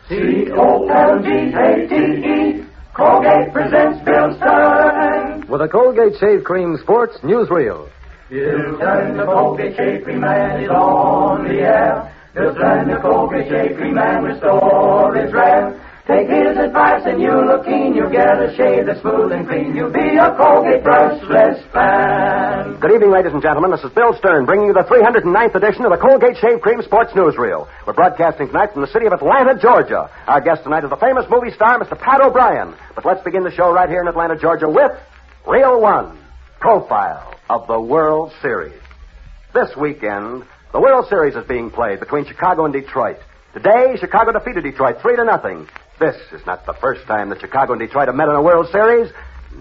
Colgate, Colgate presents Bill Stern. With a Colgate Shave Cream Sports Newsreel. Bill Stern, the Colgate Shave Cream Man, is on the air. Bill Stern, the Colgate Shave Cream Man, restore is rare. Take his advice and you'll look keen. You'll get a shave that's smooth and clean. You'll be a Colgate brushless fan. Good evening, ladies and gentlemen. This is Bill Stern bringing you the 309th edition of the Colgate Shave Cream Sports Newsreel. We're broadcasting tonight from the city of Atlanta, Georgia. Our guest tonight is the famous movie star, Mr. Pat O'Brien. But let's begin the show right here in Atlanta, Georgia with Reel 1, Profile of the World Series. This weekend, the World Series is being played between Chicago and Detroit. Today, Chicago defeated Detroit 3-0. This is not the first time that Chicago and Detroit have met in a World Series.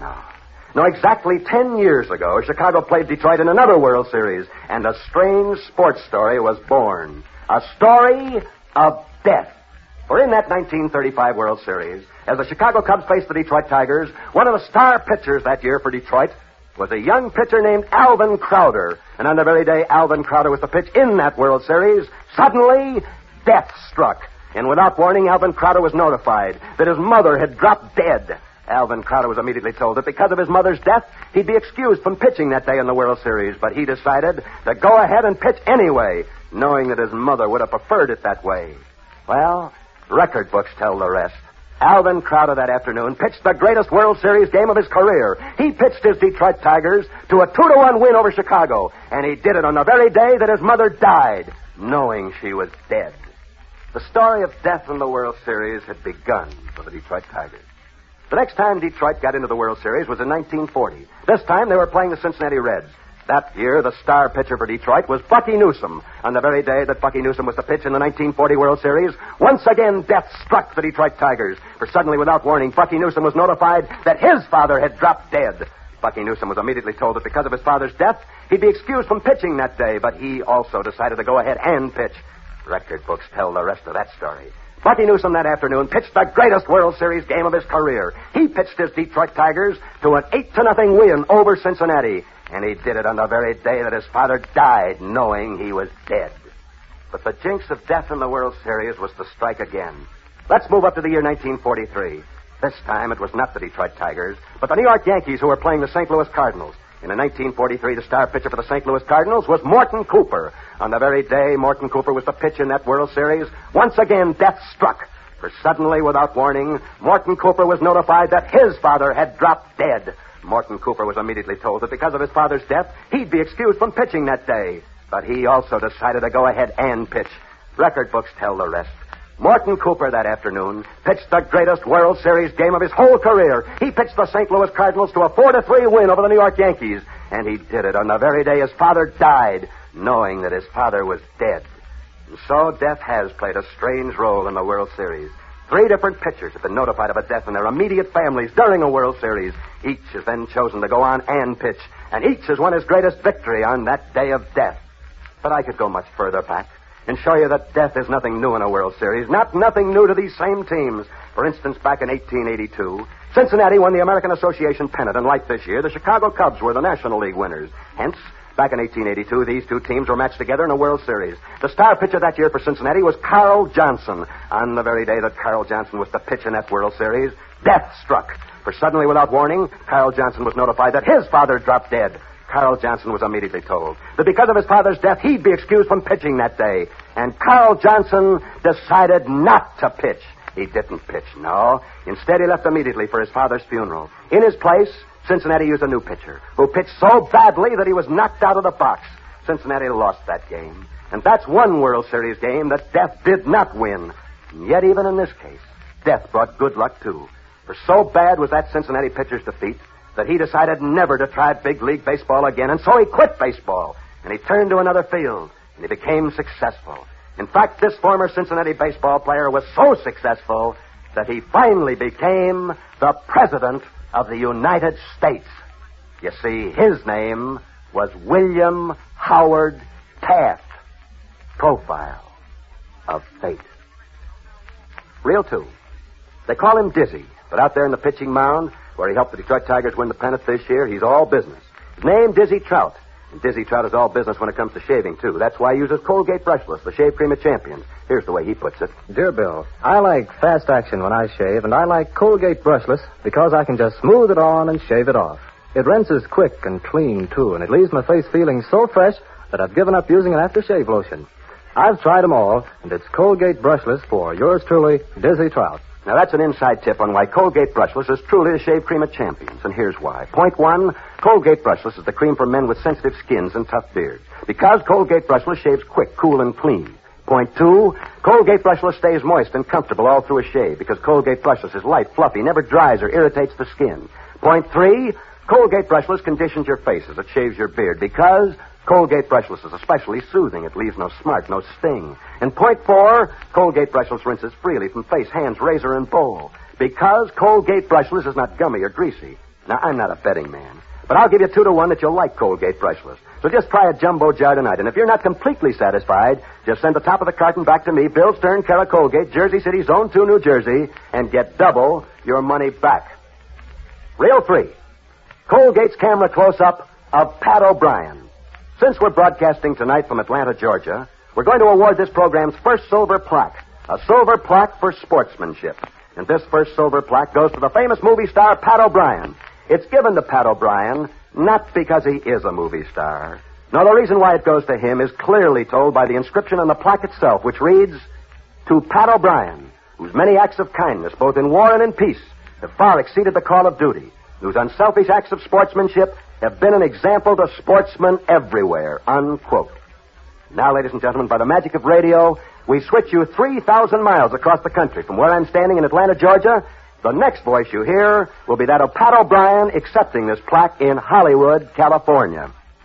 No, exactly 10 years ago, Chicago played Detroit in another World Series, and a strange sports story was born. A story of death. For in that 1935 World Series, as the Chicago Cubs faced the Detroit Tigers, one of the star pitchers that year for Detroit was a young pitcher named Alvin Crowder. And on the very day Alvin Crowder was to pitch in that World Series, suddenly death struck. And without warning, Alvin Crowder was notified that his mother had dropped dead. Alvin Crowder was immediately told that because of his mother's death, he'd be excused from pitching that day in the World Series. But he decided to go ahead and pitch anyway, knowing that his mother would have preferred it that way. Well, record books tell the rest. Alvin Crowder that afternoon pitched the greatest World Series game of his career. He pitched his Detroit Tigers to a 2-1 win over Chicago. And he did it on the very day that his mother died, knowing she was dead. The story of death in the World Series had begun for the Detroit Tigers. The next time Detroit got into the World Series was in 1940. This time they were playing the Cincinnati Reds. That year, the star pitcher for Detroit was Bucky Newsom. On the very day that Bucky Newsom was to pitch in the 1940 World Series, once again death struck the Detroit Tigers. For suddenly, without warning, Bucky Newsom was notified that his father had dropped dead. Bucky Newsom was immediately told that because of his father's death, he'd be excused from pitching that day, but he also decided to go ahead and pitch. Record books tell the rest of that story. Bucky Newsom that afternoon pitched the greatest World Series game of his career. He pitched his Detroit Tigers to an 8-0 win over Cincinnati. And he did it on the very day that his father died, knowing he was dead. But the jinx of death in the World Series was to strike again. Let's move up to the year 1943. This time it was not the Detroit Tigers, but the New York Yankees who were playing the St. Louis Cardinals. In 1943, the star pitcher for the St. Louis Cardinals was Morton Cooper. On the very day Morton Cooper was to pitch in that World Series, once again death struck. For suddenly, without warning, Morton Cooper was notified that his father had dropped dead. Morton Cooper was immediately told that because of his father's death, he'd be excused from pitching that day. But he also decided to go ahead and pitch. Record books tell the rest. Morton Cooper that afternoon pitched the greatest World Series game of his whole career. He pitched the St. Louis Cardinals to a 4-3 win over the New York Yankees. And he did it on the very day his father died, knowing that his father was dead. And so death has played a strange role in the World Series. 3 different pitchers have been notified of a death in their immediate families during a World Series. Each has then chosen to go on and pitch. And each has won his greatest victory on that day of death. But I could go much further back and show you that death is nothing new in a World Series. Nothing new to these same teams. For instance, back in 1882, Cincinnati won the American Association pennant, and like this year, the Chicago Cubs were the National League winners. Hence, back in 1882, these two teams were matched together in a World Series. The star pitcher that year for Cincinnati was Carl Johnson. On the very day that Carl Johnson was to pitch in that World Series, death struck. For suddenly, without warning, Carl Johnson was notified that his father dropped dead. Carl Johnson was immediately told that because of his father's death, he'd be excused from pitching that day. And Carl Johnson decided not to pitch. He didn't pitch, no. Instead, he left immediately for his father's funeral. In his place, Cincinnati used a new pitcher who pitched so badly that he was knocked out of the box. Cincinnati lost that game. And that's one World Series game that death did not win. And yet, even in this case, death brought good luck, too. For so bad was that Cincinnati pitcher's defeat that he decided never to try big league baseball again, and so he quit baseball, and he turned to another field, and he became successful. In fact, this former Cincinnati baseball player was so successful that he finally became the President of the United States. You see, his name was William Howard Taft. Profile of Fate. Reel 2. They call him Dizzy, but out there in the pitching mound, where he helped the Detroit Tigers win the pennant this year, he's all business. His name, Dizzy Trout. And Dizzy Trout is all business when it comes to shaving, too. That's why he uses Colgate Brushless, the shave cream of champions. Here's the way he puts it. Dear Bill, I like fast action when I shave, and I like Colgate Brushless because I can just smooth it on and shave it off. It rinses quick and clean, too, and it leaves my face feeling so fresh that I've given up using an aftershave lotion. I've tried them all, and it's Colgate Brushless for yours truly, Dizzy Trout. Now, that's an inside tip on why Colgate Brushless is truly the shave cream of champions, and here's why. Point one, Colgate Brushless is the cream for men with sensitive skins and tough beards. Because Colgate Brushless shaves quick, cool, and clean. Point two, Colgate Brushless stays moist and comfortable all through a shave because Colgate Brushless is light, fluffy, never dries or irritates the skin. Point three, Colgate Brushless conditions your face as it shaves your beard because Colgate Brushless is especially soothing. It leaves no smart, no sting. And point four, Colgate Brushless rinses freely from face, hands, razor, and bowl. Because Colgate Brushless is not gummy or greasy. Now, I'm not a betting man, but I'll give you 2-1 that you'll like Colgate Brushless. So just try a jumbo jar tonight, and if you're not completely satisfied, just send the top of the carton back to me, Bill Stern, care of Colgate, Jersey City, Zone 2, New Jersey, and get double your money back. Reel 3, Colgate's camera close-up of Pat O'Brien. Since we're broadcasting tonight from Atlanta, Georgia, we're going to award this program's first silver plaque, a silver plaque for sportsmanship. And this first silver plaque goes to the famous movie star, Pat O'Brien. It's given to Pat O'Brien not because he is a movie star. No, the reason why it goes to him is clearly told by the inscription on the plaque itself, which reads, "To Pat O'Brien, whose many acts of kindness, both in war and in peace, have far exceeded the call of duty, whose unselfish acts of sportsmanship have been an example to sportsmen everywhere," unquote. Now, ladies and gentlemen, by the magic of radio, we switch you 3,000 miles across the country from where I'm standing in Atlanta, Georgia. The next voice you hear will be that of Pat O'Brien accepting this plaque in Hollywood, California.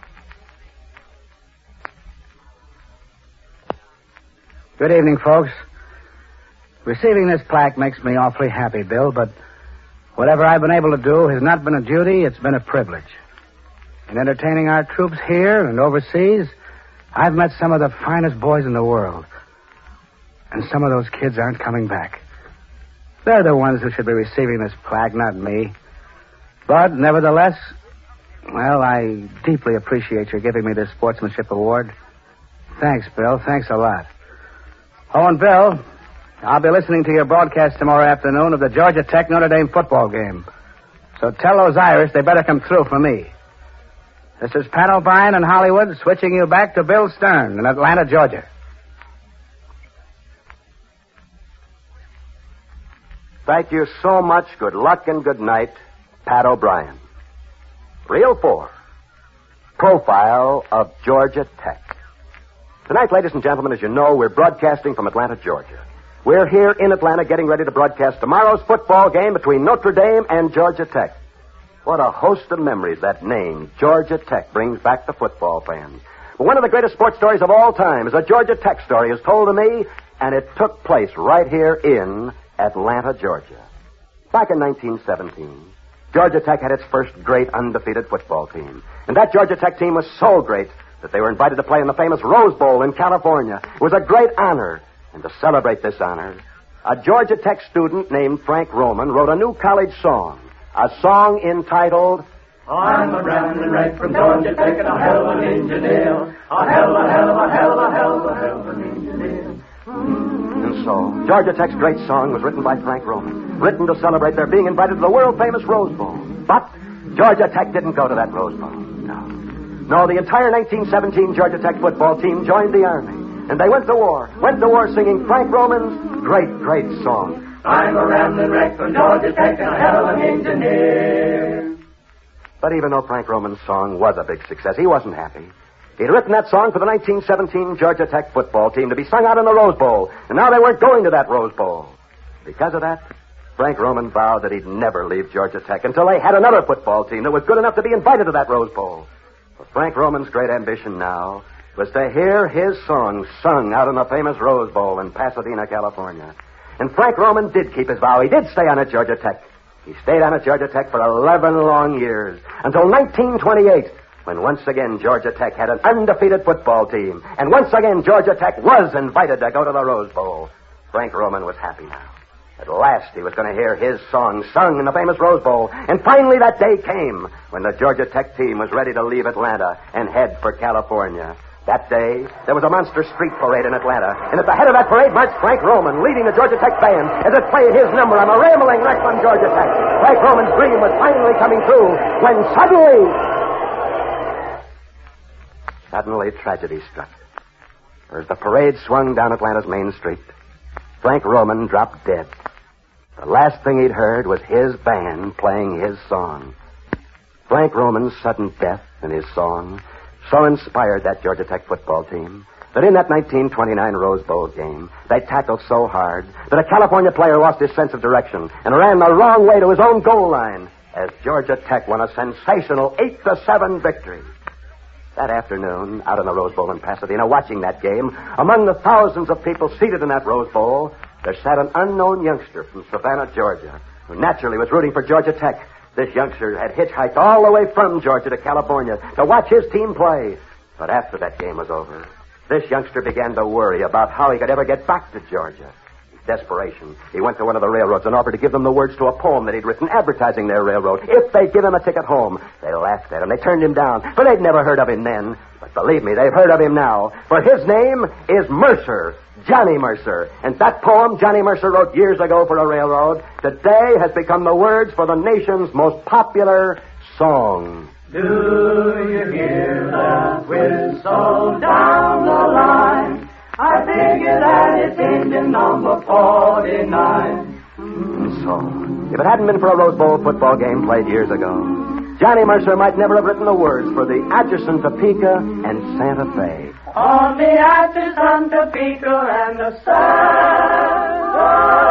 Good evening, folks. Receiving this plaque makes me awfully happy, Bill, but whatever I've been able to do has not been a duty, it's been a privilege. In entertaining our troops here and overseas, I've met some of the finest boys in the world. And some of those kids aren't coming back. They're the ones who should be receiving this plaque, not me. But, nevertheless, well, I deeply appreciate your giving me this sportsmanship award. Thanks, Bill. Thanks a lot. Oh, and Bill, I'll be listening to your broadcast tomorrow afternoon of the Georgia Tech Notre Dame football game. So tell those Irish they better come through for me. This is Pat O'Brien in Hollywood, switching you back to Bill Stern in Atlanta, Georgia. Thank you so much. Good luck and good night, Pat O'Brien. Reel 4, Profile of Georgia Tech. Tonight, ladies and gentlemen, as you know, we're broadcasting from Atlanta, Georgia. We're here in Atlanta getting ready to broadcast tomorrow's football game between Notre Dame and Georgia Tech. What a host of memories that name, Georgia Tech, brings back to football fans. But one of the greatest sports stories of all time is a Georgia Tech story, is told to me, and it took place right here in Atlanta, Georgia. Back in 1917, Georgia Tech had its first great undefeated football team. And that Georgia Tech team was so great that they were invited to play in the famous Rose Bowl in California. It was a great honor. And to celebrate this honor, a Georgia Tech student named Frank Roman wrote a new college song. A song entitled, "I'm a rambling wreck from Georgia Tech and a hell of an engineer. A hell of an engineer." And so, Georgia Tech's great song was written by Frank Roman, written to celebrate their being invited to the world-famous Rose Bowl. But Georgia Tech didn't go to that Rose Bowl. No, the entire 1917 Georgia Tech football team joined the Army. And they went to war singing Frank Roman's great song. "I'm a rambling wreck from Georgia Tech and a hell of an engineer." But even though Frank Roman's song was a big success, he wasn't happy. He'd written that song for the 1917 Georgia Tech football team to be sung out in the Rose Bowl, and now they weren't going to that Rose Bowl. Because of that, Frank Roman vowed that he'd never leave Georgia Tech until they had another football team that was good enough to be invited to that Rose Bowl. But Frank Roman's great ambition now was to hear his song sung out in the famous Rose Bowl in Pasadena, California. And Frank Roman did keep his vow. He did stay on at Georgia Tech. He stayed on at Georgia Tech for 11 long years, until 1928, when once again Georgia Tech had an undefeated football team. And once again Georgia Tech was invited to go to the Rose Bowl. Frank Roman was happy now. At last he was going to hear his song sung in the famous Rose Bowl. And finally that day came when the Georgia Tech team was ready to leave Atlanta and head for California. That day, there was a monster street parade in Atlanta. And at the head of that parade marched Frank Roman, leading the Georgia Tech band as it played his number on a rambling wreck on Georgia Tech. Frank Roman's dream was finally coming true when suddenly tragedy struck. As the parade swung down Atlanta's main street, Frank Roman dropped dead. The last thing he'd heard was his band playing his song. Frank Roman's sudden death and his song so inspired that Georgia Tech football team that in that 1929 Rose Bowl game, they tackled so hard that a California player lost his sense of direction and ran the wrong way to his own goal line as Georgia Tech won a sensational 8-7 victory. That afternoon, out in the Rose Bowl in Pasadena, watching that game, among the thousands of people seated in that Rose Bowl, there sat an unknown youngster from Savannah, Georgia, who naturally was rooting for Georgia Tech. This youngster had hitchhiked all the way from Georgia to California to watch his team play. But after that game was over, this youngster began to worry about how he could ever get back to Georgia. In desperation, he went to one of the railroads and offered to give them the words to a poem that he'd written advertising their railroad. If they'd give him a ticket home, they laughed at him. They turned him down, for they'd never heard of him then. But believe me, they've heard of him now, for his name is Mercer. Johnny Mercer. And that poem Johnny Mercer wrote years ago for a railroad today has become the words for the nation's most popular song. Do you hear that whistle down the line? I figure that it's engine number 49. So, if it hadn't been for a Rose Bowl football game played years ago, Johnny Mercer might never have written the words for the Atchison, Topeka, and Santa Fe. On the Atchison, Topeka, and the Santa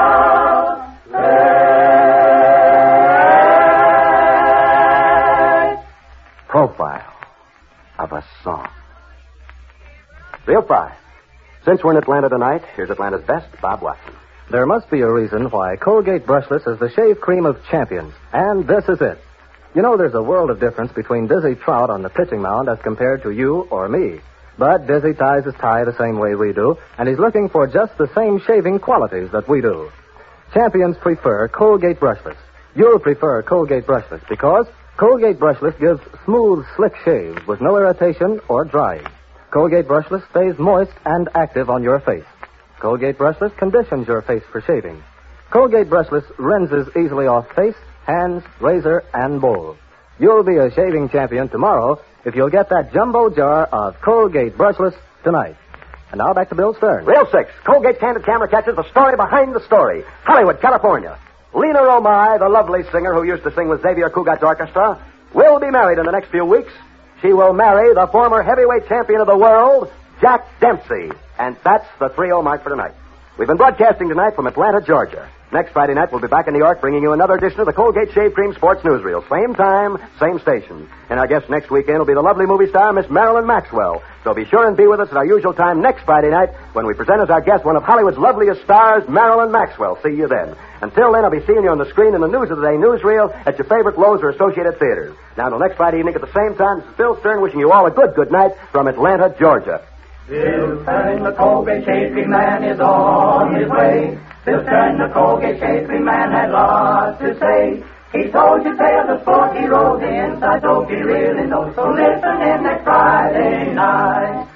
Fe. Profile of a song. Reel 5. Since we're in Atlanta tonight, here's Atlanta's best, Bob Watson. There must be a reason why Colgate Brushless is the shave cream of champions, and this is it. You know, there's a world of difference between Dizzy Trout on the pitching mound as compared to you or me. But Dizzy ties his tie the same way we do, and he's looking for just the same shaving qualities that we do. Champions prefer Colgate Brushless. You'll prefer Colgate Brushless because Colgate Brushless gives smooth, slick shaves with no irritation or drying. Colgate Brushless stays moist and active on your face. Colgate Brushless conditions your face for shaving. Colgate Brushless rinses easily off face, hands, razor, and bowl. You'll be a shaving champion tomorrow if you'll get that jumbo jar of Colgate Brushless tonight. And now back to Bill Stern. Reel 6. Colgate Candid Camera catches the story behind the story. Hollywood, California. Lena Romai, the lovely singer who used to sing with Xavier Cugat's orchestra, will be married in the next few weeks. She will marry the former heavyweight champion of the world, Jack Dempsey. And that's the 3-0 mark for tonight. We've been broadcasting tonight from Atlanta, Georgia. Next Friday night, we'll be back in New York bringing you another edition of the Colgate Shave Cream Sports Newsreel. Same time, same station. And our guest next weekend will be the lovely movie star, Miss Marilyn Maxwell. So be sure and be with us at our usual time next Friday night when we present as our guest one of Hollywood's loveliest stars, Marilyn Maxwell. See you then. Until then, I'll be seeing you on the screen in the News of the Day newsreel at your favorite Lowe's or Associated Theaters. Now, until next Friday evening at the same time, this is Bill Stern wishing you all a good night from Atlanta, Georgia. Bill Stern, the Colgate Shave Cream Man, is on his way. Bill Stern, the Colgate Shave Cream Man, had lots to say. He told you tales of sport, he wrote the inside dope he really knows. So listen in next Friday night.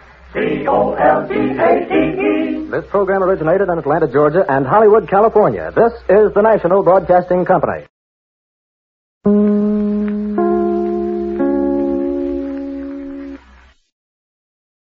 Colgate. This program originated in Atlanta, Georgia, and Hollywood, California. This is the National Broadcasting Company.